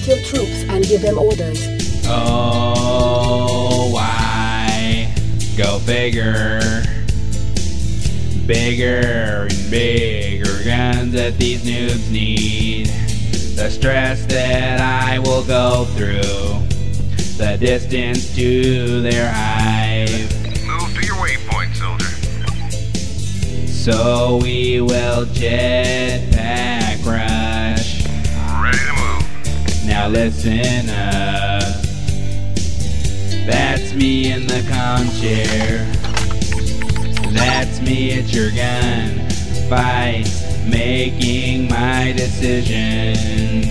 Collect your troops and give them orders. Oh, why? Go figure. Bigger and bigger guns that these noobs need. The stress that I will go through. The distance to their hive. Move to your waypoint, soldier. So we will jetpack rush. Ready to move. Now listen up. That's me in the comm chair. That's me at your gun fight, making my decisions.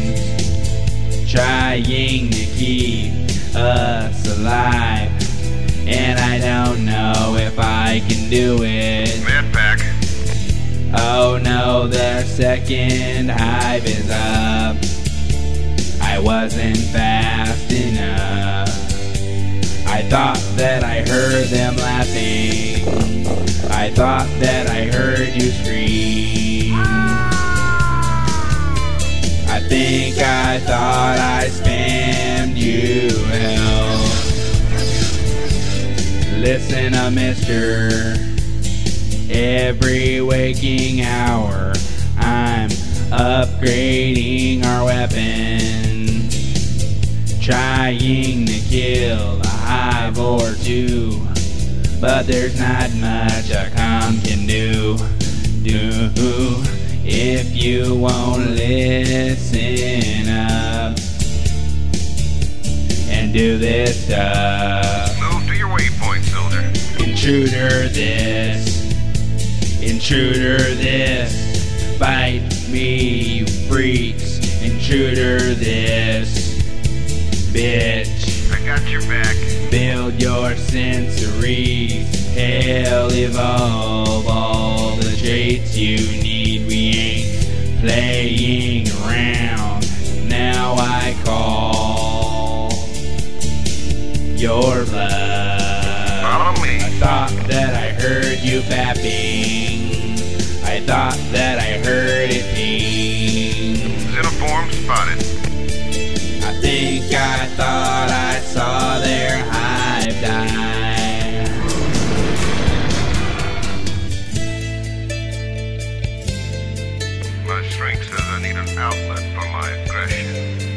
Trying to keep us alive, and I don't know if I can do it. Medpack. Oh no, the second hive is up. I wasn't fast enough. I thought that I heard them laughing. I thought that I heard you scream. I think I thought I spammed you, hell. Listen up, mister. Every waking hour I'm upgrading our weapon, trying to kill a hive or two, but there's not much a comm can do. If you won't listen up and do this stuff. Move to your waypoint, soldier. Intruder this, bite me, you freaks. Intruder this, bitch. I got your back. Build your sensories, hell, evolve all the traits you need. We ain't playing around, now I call your bluff. Follow me. I thought that I heard you fapping. I thought that I heard it ping. Xenoform spotted. I think I thought I saw their hive die. My shrink says I need an outlet for my aggression.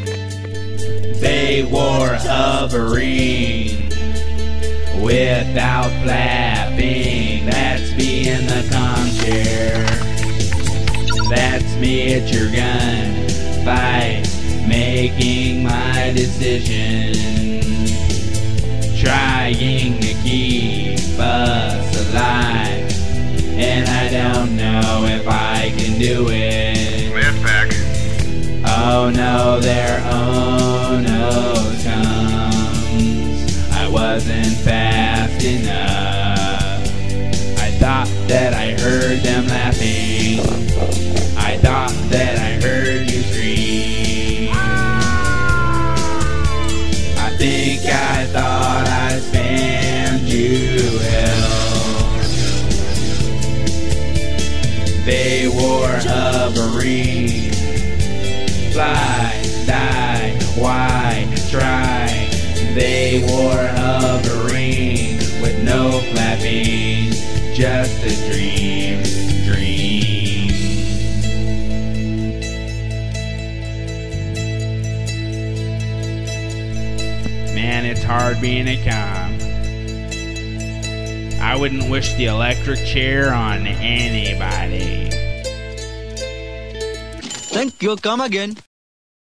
They wore hovering without flapping. That's me in the comm chair. That's me at your gun fight, making my decision. Trying to keep us alive, and I don't know if I can do it. Medpack. Oh no, their oh no comes. I wasn't fast enough. I thought that I heard them laughing. I thought that I heard you scream. I think I thought I spammed you, hell. They wore hovering. Fly, die, why, try. They wore hovering with no flapping. Just a dream. Man, it's hard being a comm. I wouldn't wish the electric chair on anybody. Thank you, come again.